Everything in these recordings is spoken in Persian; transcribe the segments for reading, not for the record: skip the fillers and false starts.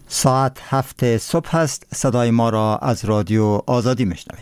ساعت 7 صبح است. صدای ما را از رادیو آزادی میشنوید.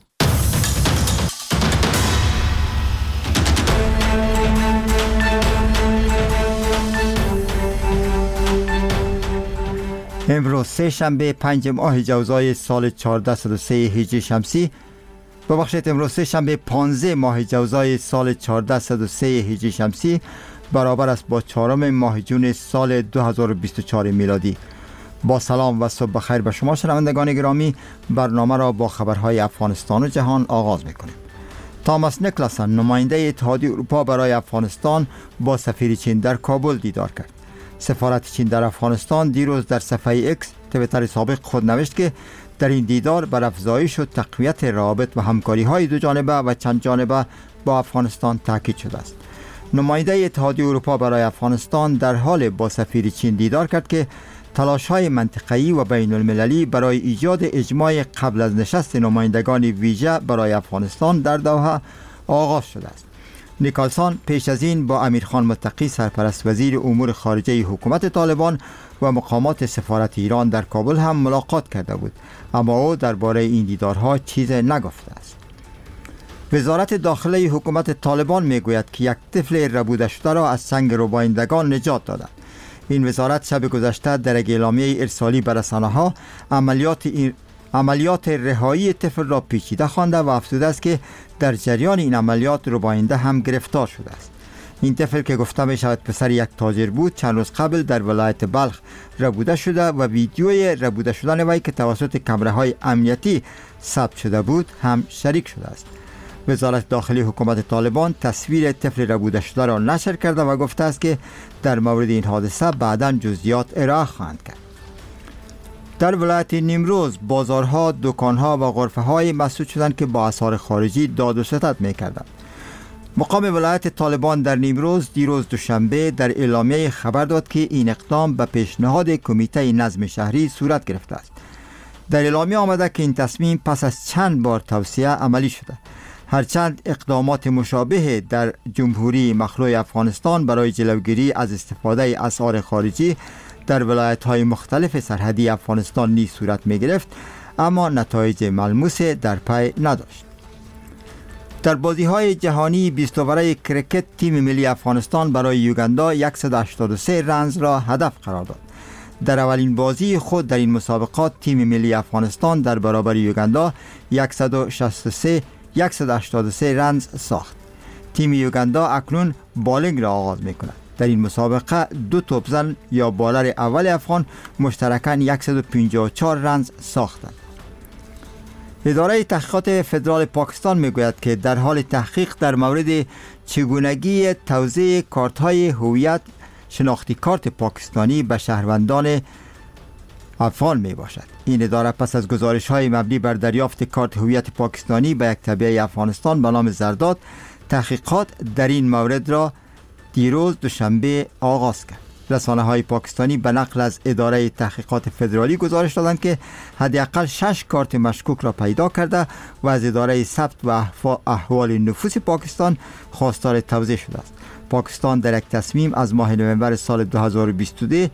امروز سه شنبه 5 ماه جوزای سال 1403 هجری شمسی، امروز سه شنبه 15 ماه جوزای سال 1403 هجری شمسی برابر است با 4 ماه جون سال 2024 میلادی. با سلام و صبح بخیر به شما شنوندگان گرامی، برنامه را با خبرهای افغانستان و جهان آغاز میکنیم. تاماس نیکلاسن، نماینده اتحادیه اروپا برای افغانستان، با سفیر چین در کابل دیدار کرد. سفارت چین در افغانستان دیروز در صفحه ایکس توییتر سابق خود نوشت که در این دیدار بر افزایش و تقویت روابط و همکاری‌های دو جانبه و چند جانبه با افغانستان تاکید شده است. نماینده اتحادیه اروپا برای افغانستان در حال با سفیر چین دیدار کرد که تلاش‌های منطقه‌ای و بین المللی برای ایجاد اجماع قبل از نشست نمایندگان ویژه برای افغانستان در دوحه آغاز شده است. نیکلسون پیش از این با امیرخان متقی، سرپرست وزیر امور خارجه حکومت طالبان، و مقامات سفارت ایران در کابل هم ملاقات کرده بود، اما او درباره این دیدارها چیز نگفته است. وزارت داخله حکومت طالبان میگوید که یک طفل ربوده شده را از سنگ ربایندگان نجات دادند. این وزارت شب گذشته در یک اعلامیه ارسالی به رسانه‌ها عملیات رهایی طفل را پیچیده خوانده و افزوده است که در جریان این عملیات رباینده هم گرفتار شده است. این طفل که گفته می شود پسر یک تاجر بود، چند روز قبل در ولایت بلخ ربوده شده و ویدیوی ربوده شدن وی که توسط کامراهای امنیتی ثبت شده بود هم شریک شده است. وزارت داخلی حکومت طالبان تصویر طفل ربوده شده را نشر کرده و گفته است که در مورد این حادثه بعداً جزئیات ارائه خواهند کرد. در ولایت نیمروز بازارها، دکانها و غرفه‌های مسدود شدند که با آثار خارجی داد و ستد می‌کردند. مقام ولایت طالبان در نیمروز دیروز دوشنبه در اعلامیه خبر داد که این اقدام به پیشنهاد کمیته نظم شهری صورت گرفته است. در اعلامیه آمده که این تصمیم پس از چند بار توصیه عملی شده. هرچند اقدامات مشابه در جمهوری مخلوع افغانستان برای جلوگیری از استفاده اسعار خارجی در ولایت‌های مختلف سرحدی افغانستان نیز صورت می‌گرفت، اما نتایج ملموس در پی نداشت. در بازی‌های جهانی 20 اوره کرکت، تیم ملی افغانستان برای یوگندا 183 رنز را هدف قرار داد. در اولین بازی خود در این مسابقات تیم ملی افغانستان در برابر یوگندا 183 رنز ساخت. تیم یوگندا اکنون بالینگ را آغاز می‌کند. در این مسابقه 2 توپزن یا بالر اول افغان مشترکاً 154 رنز ساختند. اداره تحقیقات فدرال پاکستان میگوید که در حال تحقیق در مورد چگونگی توزیع کارت‌های هویت شناختی کارت پاکستانی به شهروندان افغان می باشد. این اداره پس از گزارش‌های مبنی بر دریافت کارت هویت پاکستانی به یک تبعه افغانستان به نام زرداد، تحقیقات در این مورد را دیروز دوشنبه آغاز کرد. رسانه‌های پاکستانی به نقل از اداره تحقیقات فدرالی گزارش دادند که حداقل 6 کارت مشکوک را پیدا کرده و از اداره ثبت و احوال نفوس پاکستان خواستار توزیع شده است. پاکستان در یک تصمیم از ماه نوامبر سال 2022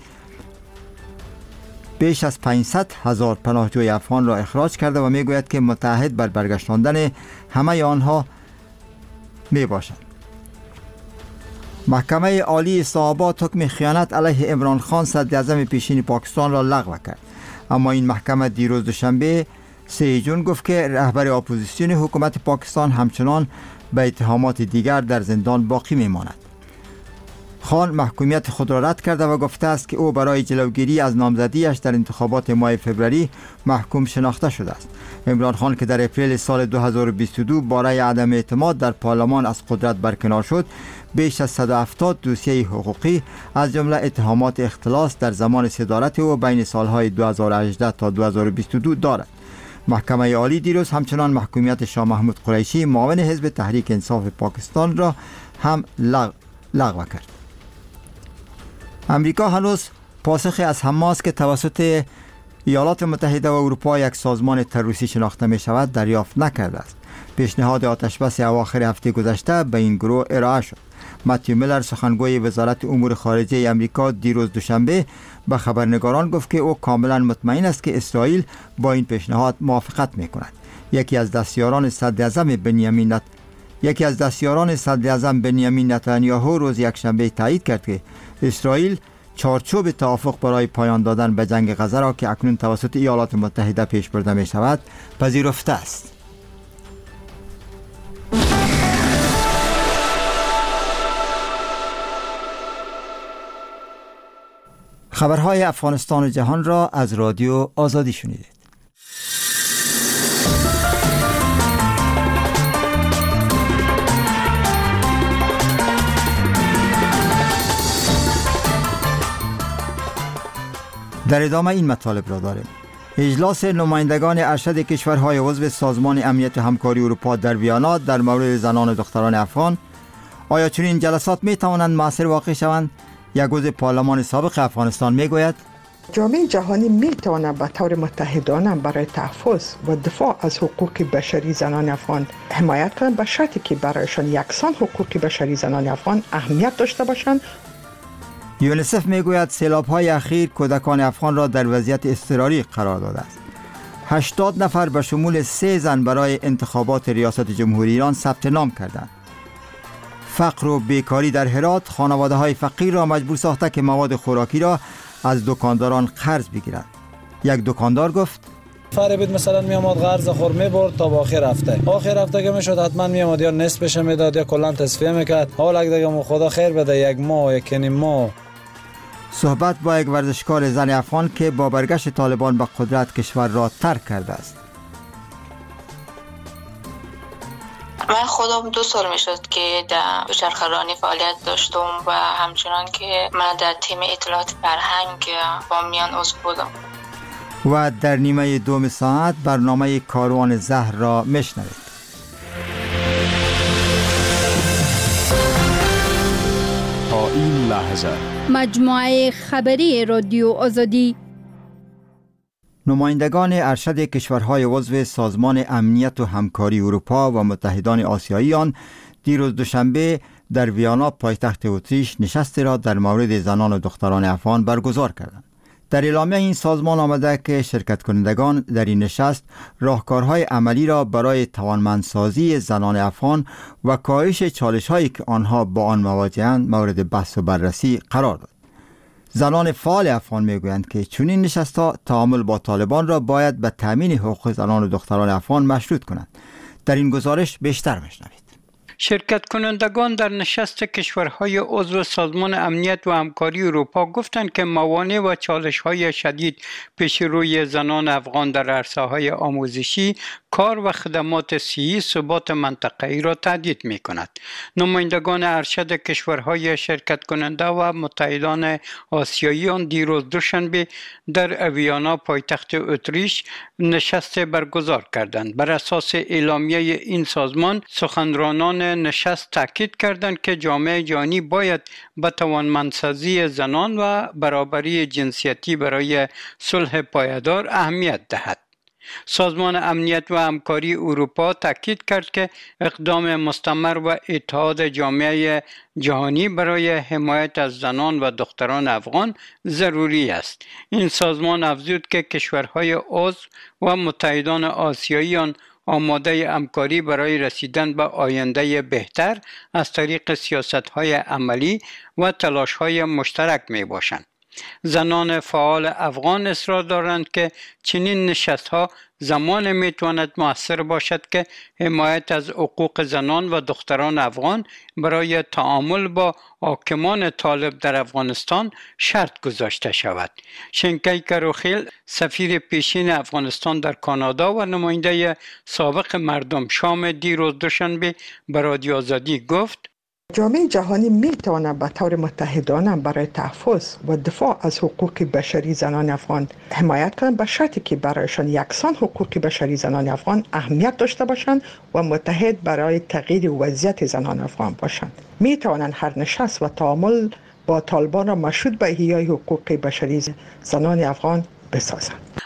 بیش از 500,000 پناهجوی افغان را اخراج کرده و میگوید که متعهد بر برگشتاندن همه آنها می باشد. محکمه عالی اسلام‌آباد حکم خیانت علیه عمران خان صدراعظم پیشین پاکستان را لغو کرد، اما این محکمه دیروز دوشنبه 3 جون گفت که رهبر اپوزیسیون حکومت پاکستان همچنان به اتهامات دیگر در زندان باقی میماند. خان محکومیت خود را رد کرده و گفته است که او برای جلوگیری از نامزدیش در انتخابات ماه فوریه محکوم شناخته شده است. عمران خان که در اپریل سال 2022 برای عدم اعتماد در پارلمان از قدرت برکنار شد، بیش از 170 دوسیه حقوقی از جمله اتهامات اختلاس در زمان صدارت او بین سالهای 2018 تا 2022 دارد. محکمه عالی دیروز همچنان محکومیت شاه محمود قریشی معاون حزب تحریک انصاف پاکستان را هم لغو کرد. امریکا هنوز پاسخی از حماس که توسط ایالات متحده و اروپا یک سازمان تروریستی شناخته می شود دریافت نکرده است. پیشنهاد آتشبس اواخر هفته گذشته به این گروه ارائه شد. متیو میلر سخنگوی وزارت امور خارجه امریکا دیروز دوشنبه به خبرنگاران گفت که او کاملا مطمئن است که اسرائیل با این پیشنهاد موافقت می‌کند. یکی از دستیاران صدر اعظم بنیامین نتانیاهو روز یکشنبه تایید کرد که اسرائیل چارچوب توافق برای پایان دادن به جنگ غزه را که اکنون توسط ایالات متحده پیش برده می شود پذیرفته است. خبرهای افغانستان و جهان را از رادیو آزادی شنیدید. در ادامه این مطالب را داریم. اجلاس نمایندگان ارشد کشورهای عضو سازمان امنیت و همکاری اروپا در ویانا در مورد زنان و دختران افغان. آیا چنین جلسات می توانند مؤثر واقع شوند؟ یک عضو پارلمان سابق افغانستان می گوید جامعه جهانی می تواند به طور متحدانه برای تحفظ و دفاع از حقوق بشری زنان افغان حمایت کنند، به شرطی که برایشان یکسان حقوق بشری زنان افغان اهمیت داشته باشند. یونیسف میگوید سیلاب‌های اخیر کودکان افغان را در وضعیت اضطراری قرار داده است. 80 نفر به شمول 3 زن برای انتخابات ریاست جمهوری ایران ثبت نام کردند. فقر و بیکاری در هرات خانواده‌های فقیر را مجبور ساخته که مواد خوراکی را از دکانداران قرض بگیرند. یک دکاندار گفت فریبید مثلا میامد قرض خور میبرد تا با آخر هفته که میشد حتما میامد یا نصفش میداد یا کلا تصفیه میکرد. حالا دیگه خدا خیر بده، یک ماه یک نیم ماه. صحبت با یک ورزشکار زن افغان که با برگشت طالبان به قدرت کشور را ترک کرده است. من خودم 2 سال میشد که در دوچرخه‌رانی فعالیت داشتم و همچنان که من در تیم اطلاعات فرهنگ با میان عضو بودم. و در نیمه دوم ساعت برنامه کاروان زهر را میشنوید. تا این لحظه مجموعه خبری رادیو آزادی. نمایندگان ارشد کشورهای عضو سازمان امنیت و همکاری اروپا و متحدان آسیایی آن دیروز دوشنبه در ویانا پایتخت اتریش نشستی را در مورد زنان و دختران افغان برگزار کردند. در اعلامیه این سازمان آمده که شرکت کنندگان در این نشست راهکارهای عملی را برای توانمندسازی زنان افغان و کاهش چالش‌هایی که آنها با آن مواجه‌اند مورد بحث و بررسی قرار داد. زنان فعال افغان میگویند که چنین نشست‌ها تعامل با طالبان را باید به تامین حقوق زنان و دختران افغان مشروط کنند. در این گزارش بیشتر میشنوید. شرکت کنندگان در نشست کشورهای عضو سازمان امنیت و همکاری اروپا گفتند که موانع و چالش‌های شدید پیش روی زنان افغان در عرصه‌های آموزشی، کار و خدمات صحی ثبات منطقه‌ای را تهدید می‌کند. نمایندگان ارشد کشورهای شرکت کننده و متحدان آسیایی آن دیروز دوشنبه در ویانا پایتخت اتریش نشست برگزار کردند. بر اساس اعلامیه این سازمان سخنرانان نشست تاکید کردند که جامعه جهانی باید به توانمندسازی زنان و برابری جنسیتی برای صلح پایدار اهمیت دهد. سازمان امنیت و همکاری اروپا تاکید کرد که اقدام مستمر و اتحاد جامعه جهانی برای حمایت از زنان و دختران افغان ضروری است. این سازمان افزود که کشورهای عضو و متحدان آسیایی آن آماده همکاری برای رسیدن به آینده بهتر از طریق سیاست‌های عملی و تلاش‌های مشترک می‌باشند. زنان فعال افغان اصرار دارند که چنین نشست‌ها زمان میتواند مؤثر باشد که حمایت از حقوق زنان و دختران افغان برای تعامل با حاکمان طالب در افغانستان شرط گذاشته شود. شنکی کروخیل سفیر پیشین افغانستان در کانادا و نماینده سابق مردم شام دیروز دوشنبه به رادیو آزادی گفت جامعه جهانی می تواند به طور متحدانه برای تحفظ و دفاع از حقوق بشری زنان افغان حمایت کنند، به شرطی که برایشان یکسان حقوق بشری زنان افغان اهمیت داشته باشند و متحد برای تغییر وضعیت زنان افغان باشند. می توانند هر نشست و تعامل با طالبان را مشروط به احیای حقوق بشری زنان افغان بسازند.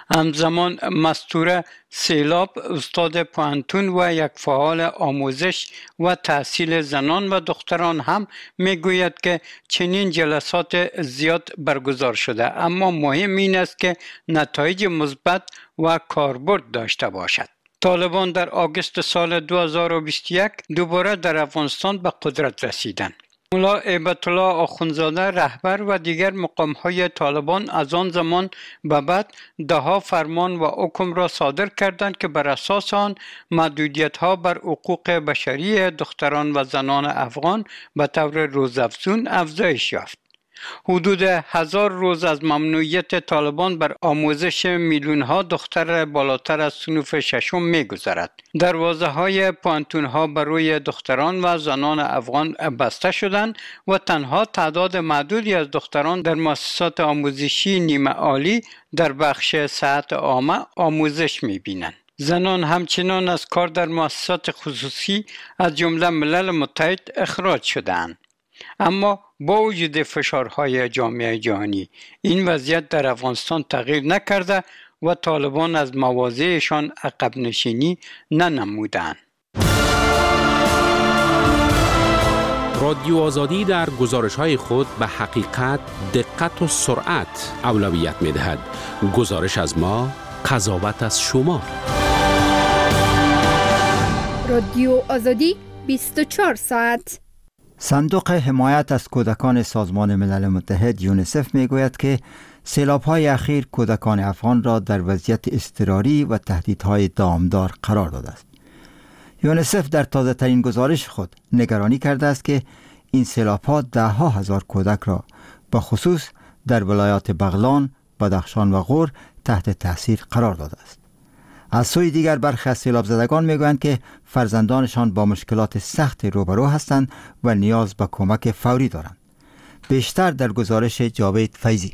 همزمان مستوره سیلاب استاد پوهنتون و یک فعال آموزش و تحصیل زنان و دختران هم میگوید که چنین جلسات زیاد برگزار شده، اما مهم این است که نتایج مثبت و کاربرد داشته باشد. طالبان در آگوست سال 2021 دوباره در افغانستان به قدرت رسیدند. ملا هیبت الله آخوندزاده رهبر و دیگر مقام‌های طالبان از آن زمان به بعد ده‌ها فرمان و حکم را صادر کردند که بر اساس آن محدودیت‌ها بر حقوق بشری دختران و زنان افغان به طور روزافزون افزایش یافت. حدود 1000 روز از ممنوعیت طالبان بر آموزش میلیون‌ها دختر بالاتر از صنف ششم می‌گذرد. دروازه‌های پوهنتون‌ها برای دختران و زنان افغان بسته شدند و تنها تعداد معدودی از دختران در مؤسسات آموزشی نیمه عالی در بخش صحت عامه آموزش می‌بینند. زنان همچنان از کار در مؤسسات خصوصی از جمله ملل متحد اخراج شدند. اما با وجود فشارهای جامعه جهانی این وضعیت در افغانستان تغییر نکرده و طالبان از مواضعشان عقب نشینی ننمودند. رادیو آزادی در گزارش‌های خود به حقیقت، دقت و سرعت اولویت می‌دهد. گزارش از ما، قضاوت از شما. رادیو آزادی 24 ساعت. صندوق حمایت از کودکان سازمان ملل متحد یونیسف میگوید که سیلاب‌های اخیر کودکان افغان را در وضعیت اضطراری و تهدیدهای دامدار قرار داده است. یونیسف در تازه‌ترین گزارش خود نگرانی کرده است که این سیلاب‌ها ده‌ها هزار کودک را به خصوص در ولایات بغلان، بدخشان و غور تحت تاثیر قرار داده است. از سوی دیگر برخی از سیلاب زدگان میگویند که فرزندانشان با مشکلات سخت روبرو هستند و نیاز به کمک فوری دارند. بیشتر در گزارش جاوید فیضی.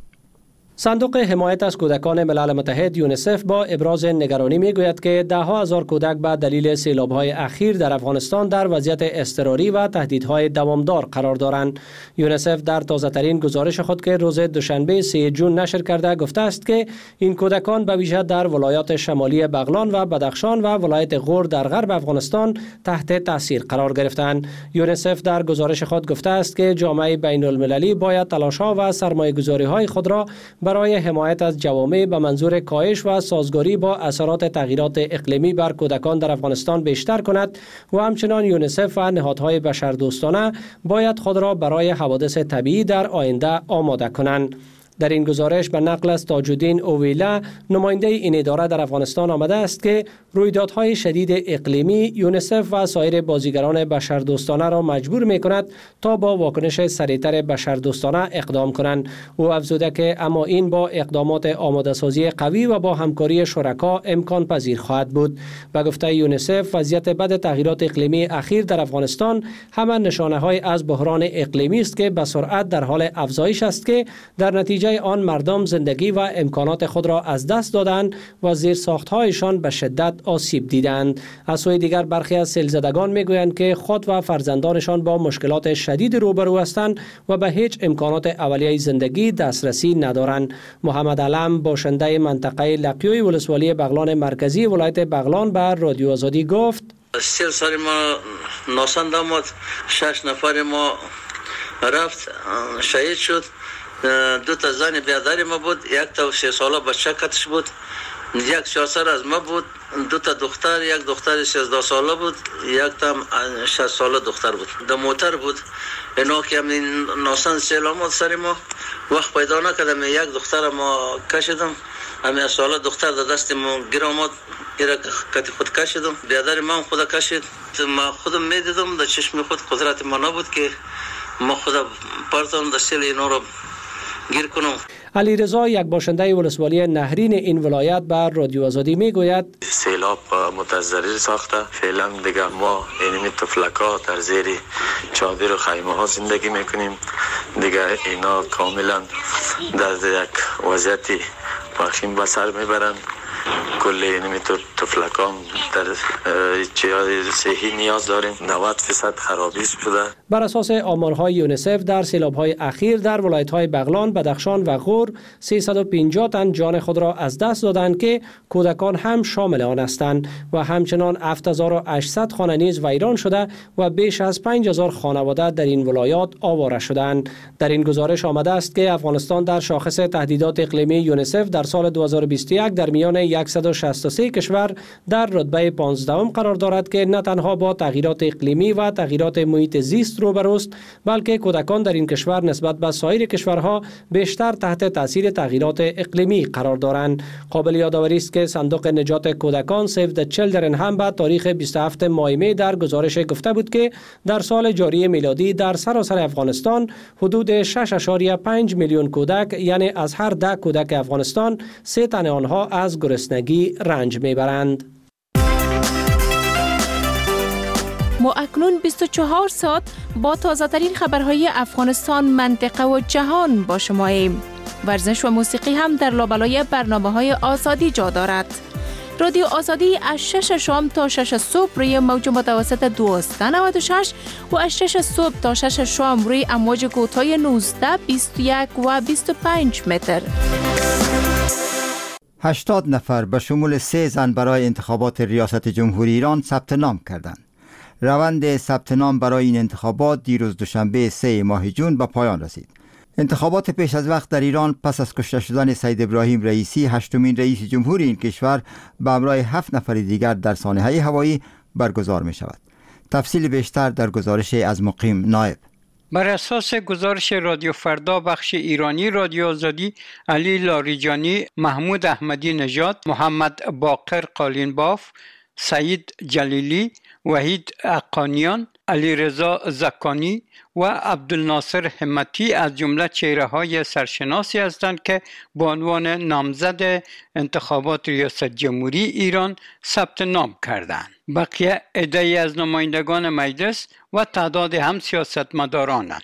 صندوق حمایت از کودکان ملل متحد یونیسف با ابراز نگرانی میگوید که ده‌ها هزار کودک به دلیل سیلاب‌های اخیر در افغانستان در وضعیت اضطراری و تهدیدهای دوامدار قرار دارند. یونیسف در تازه‌ترین گزارش خود که روز دوشنبه 3 جون نشر کرده گفته است که این کودکان به ویژه در ولایات شمالی بغلان و بدخشان و ولایت غور در غرب افغانستان تحت تاثیر قرار گرفتند. یونیسف در گزارش خود گفته است که جامعه بین‌المللی باید تلاش‌ها و سرمایه‌گذاری‌های خود را برای حمایت از جوامع به منظور کاهش و سازگاری با اثرات تغییرات اقلیمی بر کودکان در افغانستان بیشتر کند و همچنان یونیسف و نهادهای بشردوستانه باید خود را برای حوادث طبیعی در آینده آماده کنند. در این گزارش به نقل از تاج الدین اویلا نماینده این اداره در افغانستان آمده است که رویدادهای شدید اقلیمی یونیسف و سایر بازیگران بشردوستانه را مجبور می کند تا با واکنش سریعتر بشردوستانه اقدام کنند. او افزوده که اما این با اقدامات آماده سازی قوی و با همکاری شرکا امکان پذیر خواهد بود. به گفته یونیسف وضعیت بد تغییرات اقلیمی اخیر در افغانستان همه نشانه های از بحران اقلیمی است که به سرعت در حال افزایش است که در نتیجه آن مردم زندگی و امکانات خود را از دست دادند و زیرساخت‌هایشان به شدت آسیب دیدند. از سوی دیگر برخی از سیلزدگان میگویند که خود و فرزندانشان با مشکلات شدید روبرو هستند و به هیچ امکانات اولیه زندگی دسترسی ندارند. محمد علم باشنده منطقه لقیوی ولسوالی بغلان مرکزی ولایت بغلان به رادیو آزادی گفت: 3 سال ما ناسند آمد، 6 نفر ما رفت شهید شد. 2 تا زن بیادر ما بود، 1 تا 3 ساله بچه کتش بود، 1 4 از ما بود، 2 تا دختر، 1 دختر 13 ساله بود، 1 تا 6 ساله دختر بود. در موتر بود. اینا که همین ناسن سلامت سر ما وقت پیدا نکردم. 1 دختر ما کشیدم، همین ساله دختر در دست ما گیر آمد، ایرا کتی خود کشیدم. بیادر ما خود کشید. ما خودم میدیدم در چشم خود قدرت ما نبود که ما خود پرتم دستیل اینا رو گیر کنم. علی رضا یک باشنده ولسوالی نهرین این ولایت بر رادیو آزادی میگوید: سیلاب متضرر ساخته. فعلا دیگه ما اینمی تفلکا در زیر چادر و خیمه ها زندگی میکنیم. دیگه اینا کاملا در یک وضعیت وخیم به سر میبرند. کل اینمیتور تفلکام در جهاد صحی نیاز داریم. 90% خرابی شده. بر اساس آمارهای یونیسف در سیلاب‌های اخیر در ولایت‌های بغلان، بدخشان و غور 350 تن جان خود را از دست دادند که کودکان هم شامل آن هستند و همچنان 7800 خانه نیز ویران شده و بیش از 5000 خانواده در این ولایات آواره شدند. در این گزارش آمده است که افغانستان در شاخص تهدیدات اقلیمی یونیسف در سال 2021 در میان 163 کشور در رتبه 15 قرار دارد که نه تنها با تغییرات اقلیمی و تغییرات محیط زیست روبروست، بلکه کودکان در این کشور نسبت به سایر کشورها بیشتر تحت تاثیر تغییرات اقلیمی قرار دارند. قابل یادآوری است که صندوق نجات کودکان سیو د چیلدرن هم به تاریخ 27 ماه می در گزارش گفته بود که در سال جاری میلادی در سراسر افغانستان حدود 6.5 میلیون کودک، یعنی از هر 10 کودک افغانستان 3 تن آنها از گرسنگی رنج میبرند. ما اکنون 24 ساعت با تازه ترین خبرهای افغانستان، منطقه و جهان با شماییم. ورزش و موسیقی هم در لابلای برنامه‌های آزادی جا دارد. رادیو آزادی از 6 شام تا 6 صبح روی موج متوسط 1296 و از 6 صبح تا 6 شام روی امواج کوتاه 19، 21 و 25 متر. 80 نفر به شمول 3 زن برای انتخابات ریاست جمهوری ایران ثبت نام کردند. روند ثبت نام برای این انتخابات دیروز دوشنبه 3 ماه جون به پایان رسید. انتخابات پیش از وقت در ایران پس از کشته شدن سید ابراهیم رئیسی، 8مین رئیس جمهوری این کشور، به همراه 7 نفر دیگر در سانحه هوایی برگزار می شود. تفصیل بیشتر در گزارش از مقیم نایب. بر اساس گزارش رادیو فردا بخش ایرانی رادیو آزادی، علی لاریجانی، محمود احمدی نژاد، محمد باقر قالینباف، سعید جلیلی، وحید اقانیان، علی رضا زکانی و عبدالناصر همتی از جمله چهره‌های سرشناسی هستند که به عنوان نامزد انتخابات ریاست جمهوری ایران ثبت نام کردند. بقیه عده‌ای از نمایندگان مجلس و تعداد هم سیاستمدارانند.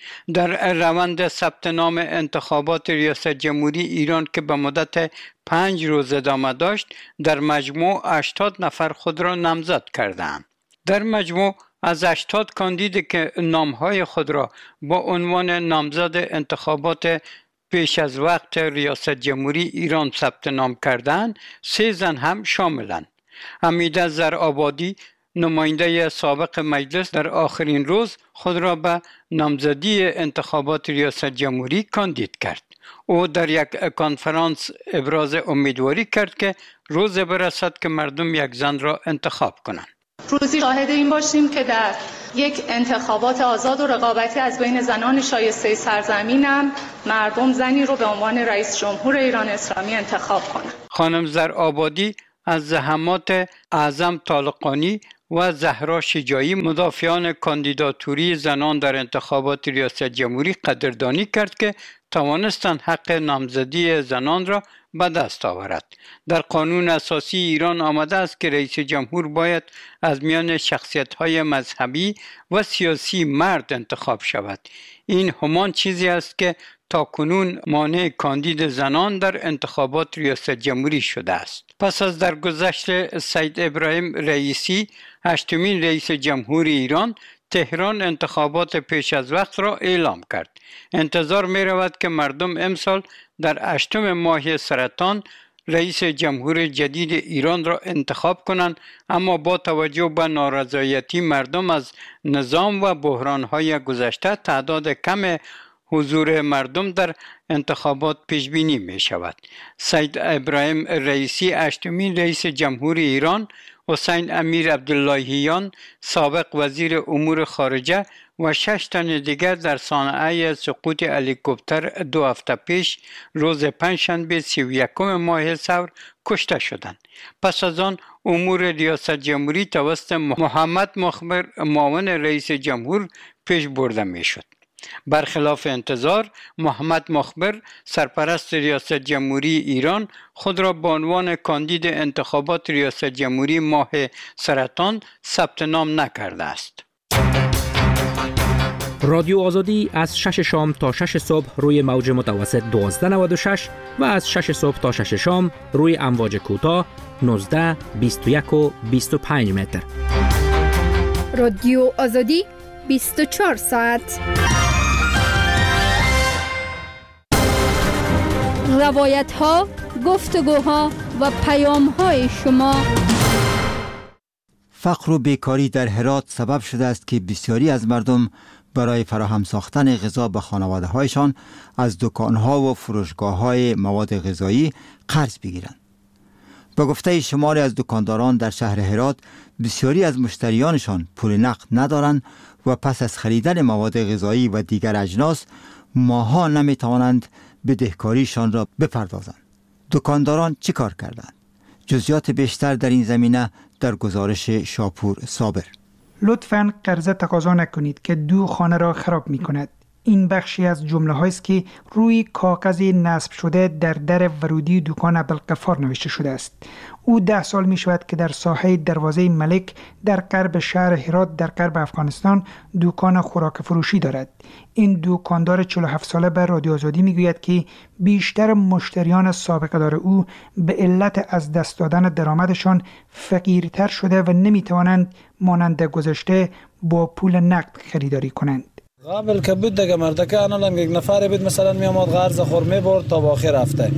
در روند ثبت نام انتخابات ریاست جمهوری ایران که به مدت 5 روز ادامه داشت، در مجموع 80 نفر خود را نامزد کردند. در مجموع از 80 کاندید که نامهای خود را با عنوان نامزد انتخابات پیش از وقت ریاست جمهوری ایران ثبت نام کردند، 3 زن هم شاملند. حمیده زرآبادی، نماینده سابق مجلس، در آخرین روز خود را به نامزدی انتخابات ریاست جمهوری کاندید کرد. او در یک کنفرانس ابراز امیدواری کرد که روز برسد که مردم یک زن را انتخاب کنند. روزی شاهد این باشیم که در یک انتخابات آزاد و رقابتی از بین زنان شایسته سرزمینم مردم زنی رو به عنوان رئیس جمهور ایران اسلامی انتخاب کنند. خانم زرآبادی از زحمات اعظم طالقانی و زهرا شجاعی، مدافعان کاندیداتوری زنان در انتخابات ریاست جمهوری، قدردانی کرد که توانستند حق نامزدی زنان را به دست آورد. در قانون اساسی ایران آمده است که رئیس جمهور باید از میان شخصیت‌های مذهبی و سیاسی مرد انتخاب شود. این همان چیزی است که تاکنون مانع کاندید زنان در انتخابات ریاست جمهوری شده است. پس از درگذشت سید ابراهیم رئیسی، 8مین رئیس جمهوری ایران، تهران انتخابات پیش از وقت را اعلام کرد. انتظار می رود که مردم امسال در 8 ماه سرطان رئیس جمهور جدید ایران را انتخاب کنند، اما با توجه به نارضایتی مردم از نظام و بحران‌های گذشته، تعداد کم حضور مردم در انتخابات پیش بینی می شود. سید ابراهیم رئیسی، 8مین رئیس جمهوری ایران، حسین امیر عبداللهیان، سابق وزیر امور خارجه و 6 تن دیگر در صحنه سقوط هلیکوپتر 2 هفته پیش روز پنجشنبه 31 ماه ثور کشته شدند. پس از آن امور ریاست جمهوری توسط محمد مخبر، معاون رئیس جمهور، پیش برده می شد. برخلاف انتظار، محمد مخبر، سرپرست ریاست جمهوری ایران، خود را به عنوان کاندید انتخابات ریاست جمهوری ماه سرطان ثبت نام نکرده است. رادیو آزادی از 6 شام تا 6 صبح روی موج متوسط 1296 و از 6 صبح تا 6 شام روی امواج کوتاه 19 21 و 25 متر. رادیو آزادی 24 ساعت. روایت ها، گفتگوها و پیام های شما. فقر و بیکاری در هرات سبب شده است که بسیاری از مردم برای فراهم ساختن غذا به خانواده هایشان از دکانها و فروشگاه های مواد غذایی قرض بگیرند. به گفته شماری از دکانداران در شهر هرات، بسیاری از مشتریانشان پول نقد ندارند و پس از خریدن مواد غذایی و دیگر اجناس ماها نمیتوانند بدهکاریشان را بپردازند. دکانداران چی کار کردند؟ جزئیات بیشتر در این زمینه در گزارش شاپور صابر. لطفاً قرضه تقاضا نکنید که دو خانه را خراب می کند. این بخشی از جمله هایست که روی کاغذ نصب شده در در ورودی دکان عبدالغفار نوشته شده است. او 10 سال می شود که در ساحه دروازه ملک در غرب شهر هرات در غرب افغانستان دکان خوراک فروشی دارد. این دکاندار 47 ساله به رادیو آزادی می گوید که بیشتر مشتریان سابقه دار او به علت از دست دادن درآمدشان فقیرتر شده و نمی توانند مانند گذشته با پول نقد خریداری کنند. قبل که بود دیگه مردکه الان یک نفر بود مثلا می آمد قرض خور می برد تا آخر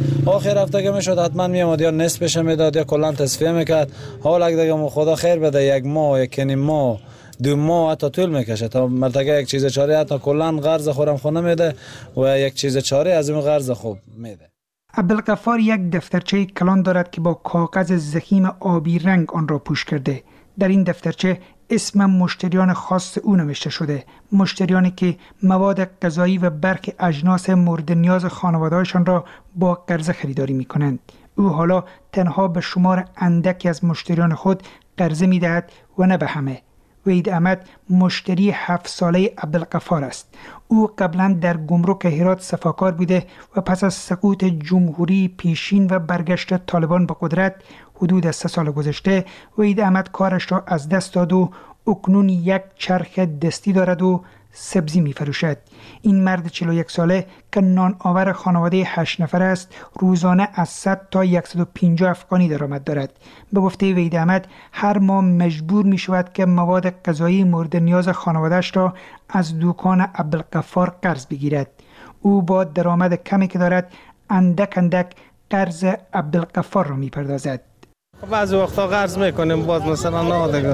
هفته که میشد حتما می آمد یا نصفش میداد یا کلا تصفیه میکرد. حالا دیگه خدا خیر بده، یک ماه، یک نیم ماه، 2 ماه حتی طول میکشه تا مردکه یک چیز چاره حتی کلا قرض خورم خونه میده و یک چیز چاره از این قرض خوب میده. عبدالغفار یک دفترچه کلان دارد که با کاغذ ضخیم آبی رنگ آن را پوش کرده. در این دفترچه اسم مشتریان خاص او نوشته شده، مشتریانی که مواد غذایی و برخی اجناس مورد نیاز خانواده‌هایشان را با قرضه خریداری می‌کنند. او حالا تنها به شمار اندکی از مشتریان خود قرضه می‌دهد و نه به همه. وحید احمد مشتری 7 ساله عبدالغفار است. او قبلا در گمرک هرات صفاکار بوده و پس از سقوط جمهوری پیشین و برگشت طالبان به قدرت حدود 3 سال گذشته وحید احمد کارش را از دست داد و اکنون یک چرخ دستی دارد و سبزی می فروشد. این مرد 41 ساله که نان آور خانواده 8 نفره است روزانه از 100 تا 150 افغانی درآمد دارد. به گفته وحید احمد هر ماه مجبور می شود که مواد غذایی مورد نیاز خانواده‌اش را از دکان عبدالغفار قرض بگیرد. او با درآمد کمی که دارد اندک قرض عبدالغفار را می پردازد. بعضی وقتا قرض میکنیم باز مثلا نه دیگه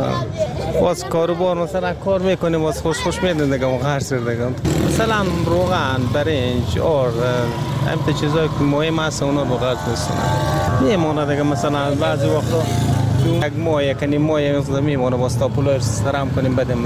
باز کاروبار مثلا کار میکنیم باز خوش میدن دیگه و قرض دیگه مثلا روغن برنج آر همین چیزایی که مهم است اونا رو قرض میکنیم میمونه دیگه مثلا بعضی وقتا یک ماه یک نیم ماه میمونه باز تا پول سرام کنیم بدیم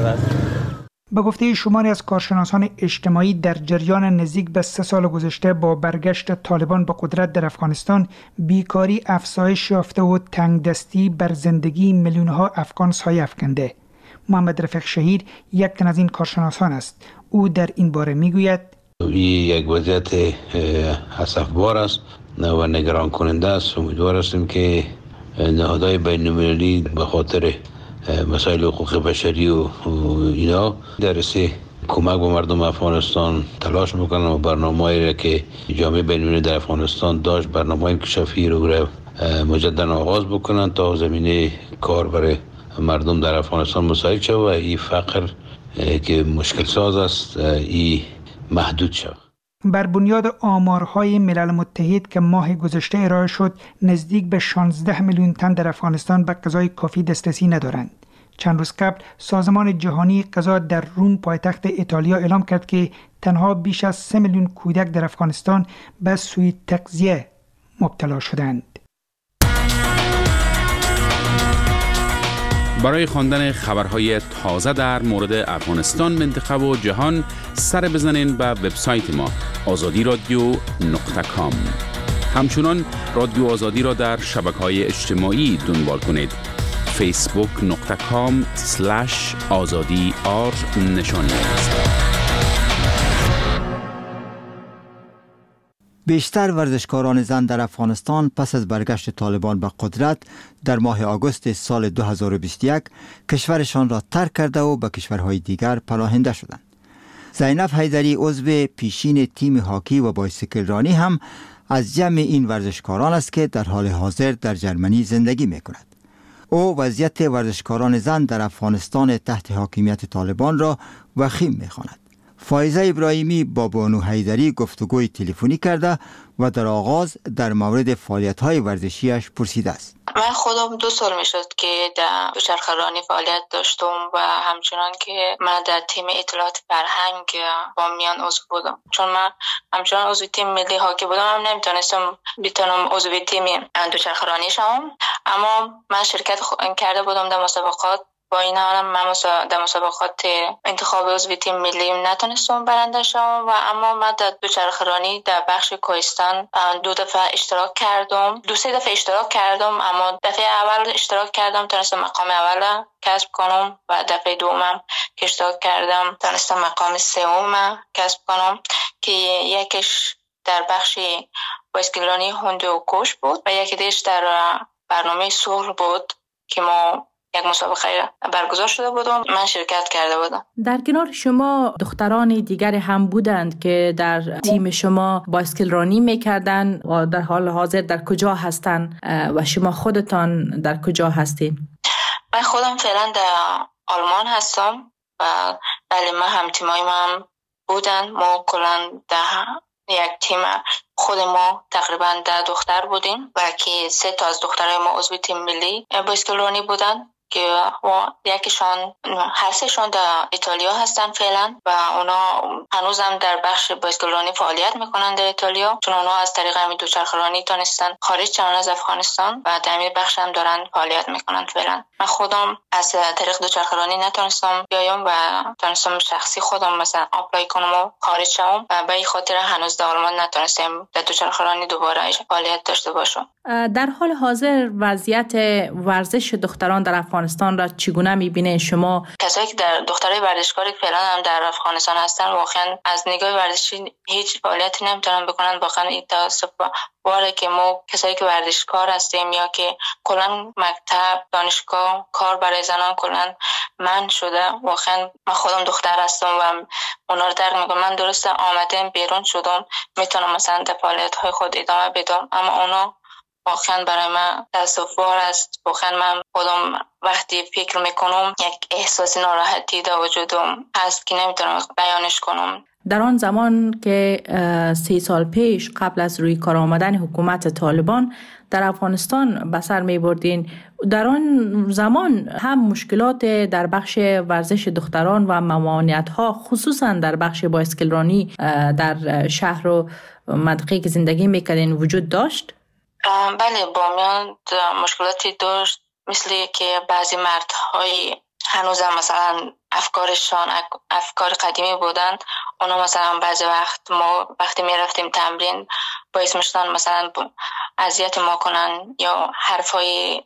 به گفته شماری از کارشناسان اجتماعی در جریان نزدیک به 3 سال گذشته با برگشت طالبان به قدرت در افغانستان بیکاری افزایش یافته و تنگدستی بر زندگی میلیون‌ها افغان سایه افکنده. محمد رفیق شهیر یک تن از این کارشناسان است. او در این باره میگوید این یک وضعیت اسفبار است و نگران کننده است. امیدوار هستیم که نهادهای بین‌المللی به خاطر مسائل حقوق بشری و اینا درسته کمک به مردم افغانستان تلاش میکنن و برنامه‌ای که جامعه بین‌المللی در افغانستان داشت برنامه انکشافی رو مجددا آغاز بکنن تا زمینه کار برای مردم در افغانستان مساعد شود و این فقر که مشکل ساز است این محدود شود. بر بنیاد آمارهای ملل متحد که ماه گذشته ارائه شد نزدیک به 16 میلیون تن در افغانستان به غذای کافی دسترسی ندارند. چند روز قبل سازمان جهانی غذا در روم پایتخت ایتالیا اعلام کرد که تنها بیش از 3 میلیون کودک در افغانستان به سوء تغذیه مبتلا شدند. برای خواندن خبرهای تازه در مورد افغانستان، منطقه و جهان سر بزنین به وبسایت ما azadiradio.com. همچنان رادیو آزادی را در شبکه‌های اجتماعی دنبال کنید. facebook.com/azadi_r نشانی است. بیشتر ورزشکاران زن در افغانستان پس از برگشت طالبان به قدرت در ماه آگوست سال 2021 کشورشان را ترک کرده و به کشورهای دیگر پناهنده شدند. زینب حیدری عضو پیشین تیم هاکی و بایسیکل رانی هم از جمع این ورزشکاران است که در حال حاضر در جرمنی زندگی می کند. او وضعیت ورزشکاران زن در افغانستان تحت حاکمیت طالبان را وخیم می خواند. فایزه ابراهیمی با بانو حیدری گفتگوی تلفنی کرده و در آغاز در مورد فعالیت‌های ورزشیش پرسیده است. من خودم 2 سال میشد که در دوچرخه رانی فعالیت داشتم و همچنان که من در تیم اطلاعات فرهنگ با میان عضو بودم. چون من همچنان عضو تیم ملی هاکی بودم، هم نمیتونستم عضو تیم دوچرخه رانی شوم، اما من شرکت کرده بودم در مسابقات. با این حال من در مسابقات انتخاب عضو تیم ملی نتونستم برنده شوم و اما من در دوچرخه رانی در بخش کوهستان 2 دفعه اشتراک کردم، 2-3 دفعه اشتراک کردم، اما دفعه اول اشتراک کردم تونستم مقام اول کسب کنم و دفعه دومم که اشتراک کردم تونستم مقام 3 کسب کنم که یکیش در بخش بایسکل رانی هوند و کوش بود و یکی دیش در برنامه صلح بود که ما یک مسابقه برگزار شده بودم، من شرکت کرده بودم. در کنار شما دختران دیگر هم بودند که در تیم شما بایسکل رانی میکردن و در حال حاضر در کجا هستند و شما خودتان در کجا هستین؟ من خودم فعلا در آلمان هستم و بله من هم تیمای من بودن. ما کلا در یک تیم خود ما تقریبا 10 دختر بودیم و که 3 تا از دخترای ما عضو تیم ملی بایسکل رانی بودن که یکیشان هر 3شان در ایتالیا هستن فعلا و اونا هنوزم در بخش بایسکل رانی فعالیت میکنن در ایتالیا، چون اونا از طریق همین دوچرخه رانی تونستن خارج شدن از افغانستان و در همین بخش هم دارن فعالیت میکنن فعلا. من خودم از طریق دوچرخه رانی نتونستم بیایم و تونستم شخصی خودم مثلا اپلای کنم و خارج شوم و به این خاطر هنوز در آلمان نتونستم در دوچرخه رانی دوباره فعالیت داشته باشم. در حال حاضر وضعیت ورزش دختران در افغانستان را چگونه می‌بینید شما؟ کسایی که در دخترای ورزشکاری فعلا هم در افغانستان هستن واقعا از نگاه ورزشی هیچ فعالیتی نمیتونن بکنن. واقعا این تاسف باره که ما کسایی که ورزشکار هستیم یا که کلا مکتب، دانشگاه، کار برای زنان کلا منع شده. واقعا من خودم دختر هستم و اونا رو درک میکنم. من درسته آمدم بیرون شدم، میتونم مثلا در فعالیت‌های خود ادامه بدم، اما اونا واقعا برای من تاسف‌بار است. واقعا من خودم وقتی فکر میکنم یک احساس ناراحتی در وجودم هست که نمیتونم بیانش کنم. در آن زمان که 3 سال پیش قبل از روی کار آمدن حکومت طالبان در افغانستان به سر می بردین، در آن زمان هم مشکلات در بخش ورزش دختران و ممانعت ها خصوصا در بخش بایسکل رانی در شهر و منطقه‌ای که زندگی میکردین وجود داشت؟ بله، با میان مشکلاتی داشت، مثل که بعضی مردهای هنوز هم مثلا افکارشان افکار قدیمی بودن. اونا مثلا بعضی وقت ما وقتی می رفتیم تمرین باعث میشدن مثلا اذیت ما کنن یا حرفای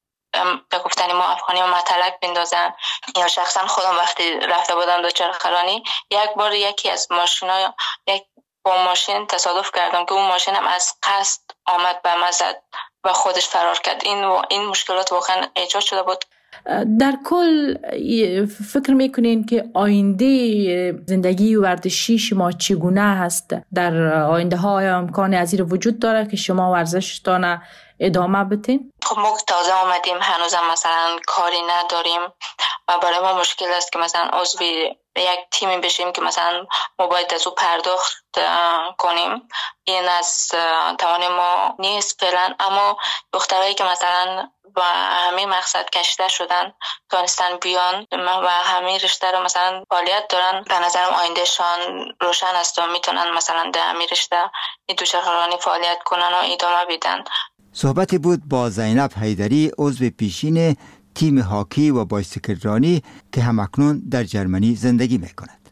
به گفتن ما افغانی و مطلق بندازن. یا شخصا خودم وقتی رفته بودم دوچرخه رانی یک بار یکی از ماشینا با ماشین تصادف کردم که اون ماشین هم از قصد آمد به من زد و خودش فرار کرد. این مشکلات واقعا ایجاد شده بود. در کل فکر میکنین که آینده زندگی ورزشی شما چگونه هست؟ در آینده ها امکان از این وجود داره که شما ورزشتان ادامه بدین؟ خب ما تازه آمدیم، هنوز هم مثلا کاری نداریم و برای ما مشکل است که مثلا عضو یک تیمی بشیم که مثلا ما باید از او پرداخت کنیم. این از توان ما نیست فعلا، اما دخترایی که مثلا با همه مقصد کشیده شدن تونستن بیان و همه رشته رو مثلا فعالیت دارن، به نظرم آیندهشان روشن است و میتونن مثلا در همه رشته دوچرخه رانی فعالیت کنن و ادامه بدن. صحبتی بود با زینب حیدری عضو پیشین تیم هاکی و بایسکل رانی که همکنون در جرمنی زندگی میکند.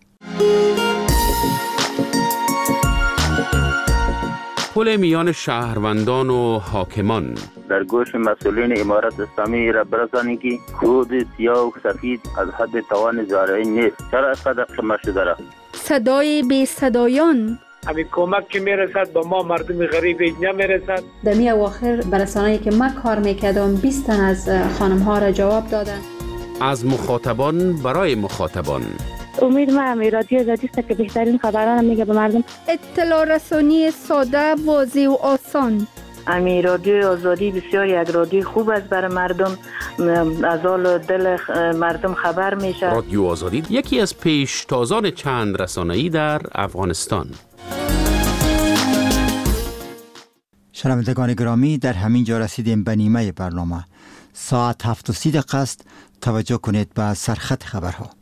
پل میان شهروندان و حاکمان در گوش مسئولین امارت اسلامی را برسانید که خود سیاه و سفید از حد توان زارعی نیست. چرا اینقدر خمه شده را؟ صدای بی صدایان، همین کمک که میرسد به ما مردم غریب نمیرسد. در می اواخر برسانه‌ای که من کار میکردم 20 تن از خانم ها را جواب دادن. از مخاطبان برای مخاطبان. امید ما هم رادیو آزادی است که بهترین خبران میگه به مردم. اطلاع رسانی ساده، واضح و آسان. امی رادیو آزادی بسیار یک رادیو خوب است برای مردم، از حال دل مردم خبر میشه. رادیو آزادی یکی از پیشتازان چند رسانه‌ای در افغانستان. شنوندگان گرامی، در همین جا رسیدیم به نیمه برنامه. ساعت 7:30 است. توجه کنید به سرخط خبرها.